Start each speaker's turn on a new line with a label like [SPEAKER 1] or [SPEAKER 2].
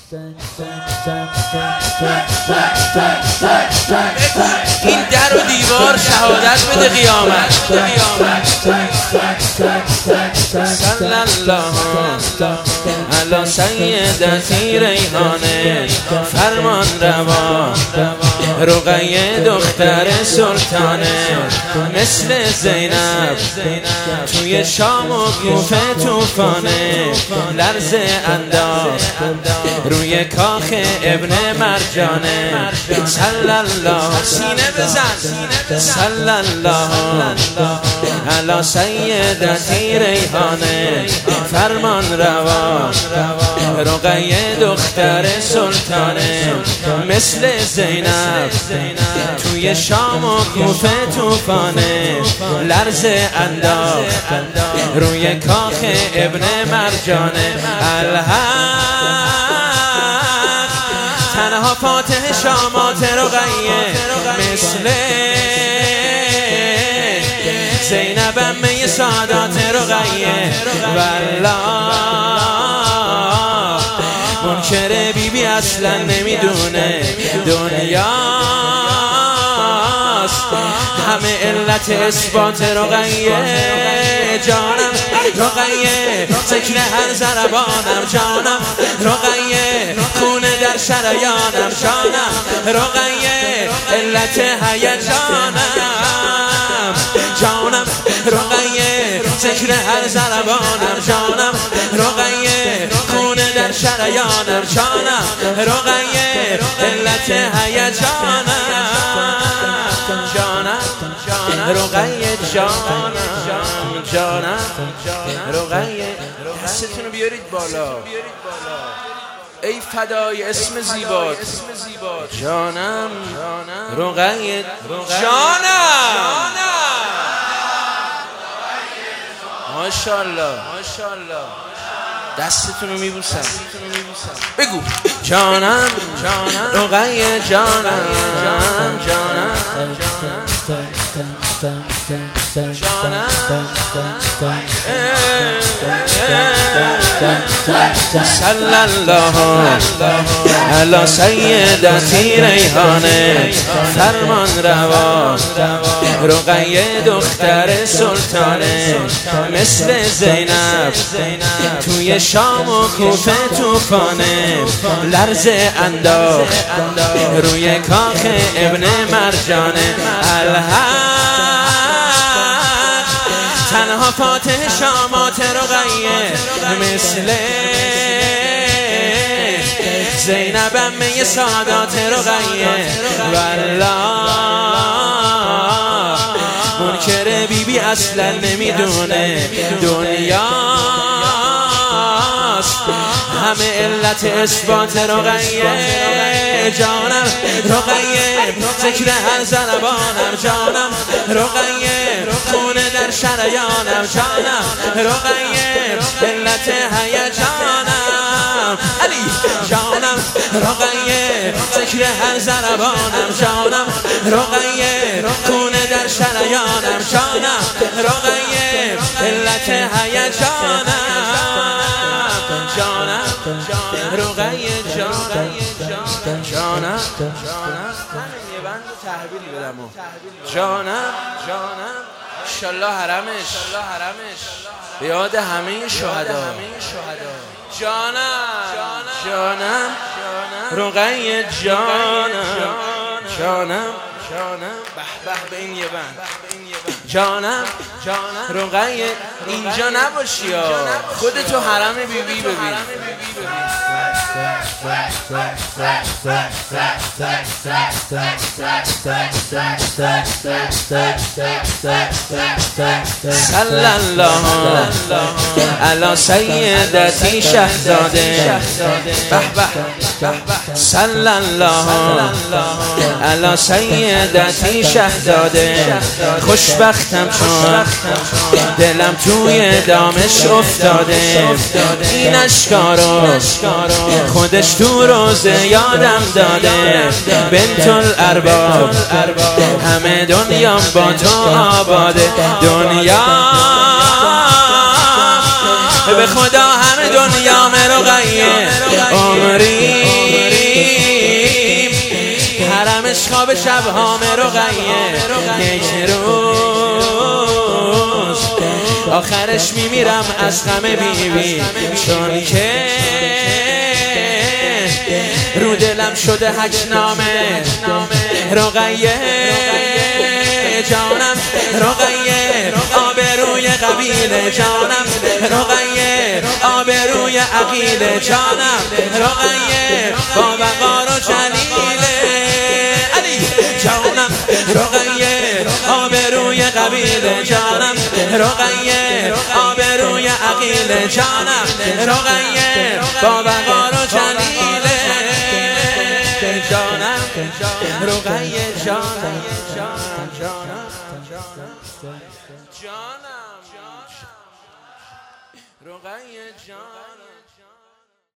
[SPEAKER 1] این در و دیوار شهادت بده قیامت. صلی الله علی سیدتی ریحانه فرمان روا رقیه دختر سلطانه مثل زینب توی شام و کوفه توفانه لرزه انداخت روی کاخ ابن مرجانه. صلی الله سینه بزن. صلی الله علی سیدتی ریحانه فرمان روا رقیه دختر سلطانه مثل زینب توی شام و کوفه توفانه لرزه انداخت روی کاخ ابن مرجانه. الحق تنها فاتح شامات رقیه مثل زینب امه سادات رقیه. والله منکر بیبی اصلا نمیدونه دنیاست همه علت اثبات رقیه. جانم رقیه ذکر هر ضربانم. جانم رقیه خونه در شریانم. جانم رقیه علت هیجانم. جانم رقیه ذکر هر ضربانم. جانم رقیه خونه در شریانم. جانم رقیه علت هیجانم. جانم رقیه جانم. جانم رقیه دستتون رو بیارید بالا ای فدای اسم زیبات. جانم رقیه جانم. ماشاءالله دستتون رو میبوسم. بگو جانم رقیه جانم. جانم صلی الله علی سیدتی ریحانه فرمان روا رقیه دختر سلطانه مثل زینب توی شام و کوفه توفانه لرزه انداخت روی کاخ ابن مرجانه. الحق تنها فاتح شامات رقیه مثل زینب امه سادات رقیه. والله منکر بیبی اصلا نمیدونه دنیاست همه علت اثبات رقیه. جانم رقیه ذکر هر ضربانم. جانم رقیه خونه در شریانم. جانم رقیه علت هیجانم. علی جانم رقیه ذکر هر ضربانم. جانم رقیه خونه در شریانم. جانم رقیه علت هیجانم. جانم رقیه جانم. جانم یه بند تحویلی بدم. جانم انشالله حرمش به یاد همه شهدا. جانم رقیه جانم به به این یه بند. جانم رقیه اینجا نباشی ها خودتو حرم بیبی ببین. صلی الله علی سیدتی شهزاده. به به صلی الله علی سیدتی شهزاده. خوشبختم چون دلم توی دامش افتاده. این اشکارو خودش تو روزه یادم داده. بنت الارباب همه دنیام با تو آباده. دنیا به خدا همه دنیا رقیه عمری خواب شب هام رقیه یک روز آخرش میمیرم از غم بیبی، چون که رو دلم شده حجنامه. رقیه جانم، رقیه آبروی قبیله جانم، رقیه آبروی عقیله جانم، رقیه با وقار و جلیله علی جانم، رقیه آبروی قبیله جانم، رقیه آبروی عقیله جانم، رقیه با وقار و جلیله جانم، رقیه جانم، جانم، رقیه جانم.